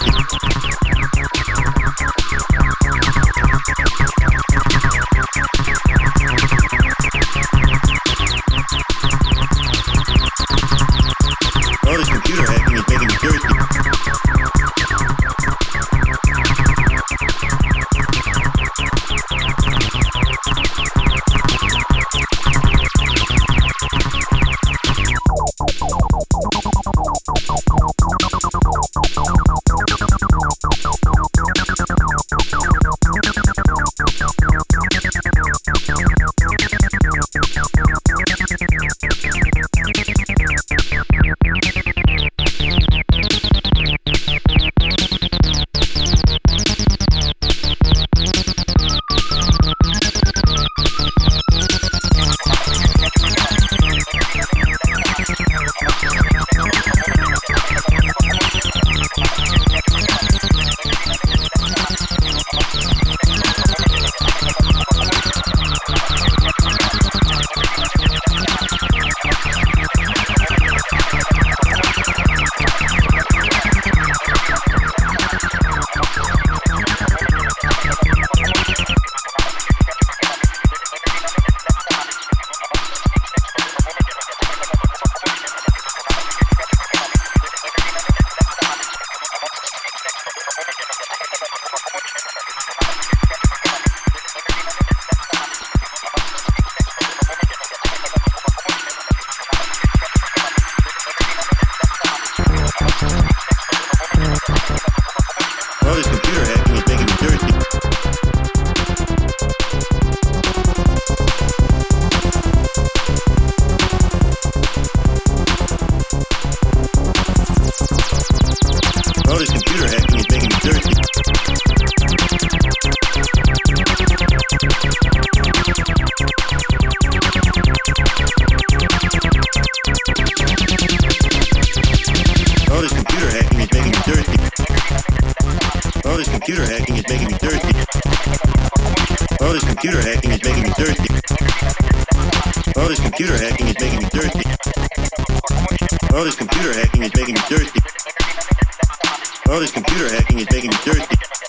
All this computer hacking is making me thirsty. All this computer hacking is making me thirsty. All this computer hacking is making me thirsty. All this computer hacking is making me thirsty. All this computer hacking is making me thirsty. All this computer hacking is making me thirsty. All this computer hacking is making me thirsty. All this computer hacking is making me thirsty. All this computer hacking is making me thirsty.